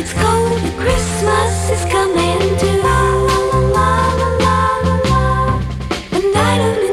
It's cold, but Christmas is coming too. And I don't